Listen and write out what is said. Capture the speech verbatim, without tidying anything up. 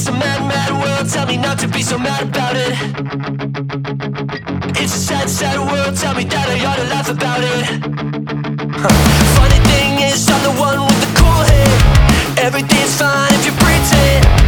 It's a mad, mad world, tell me not to be so mad about it. It's a sad, sad world, tell me that I ought to laugh about it. Huh. Funny thing is, I'm the one with the cool head. Everything's fine if you pretend.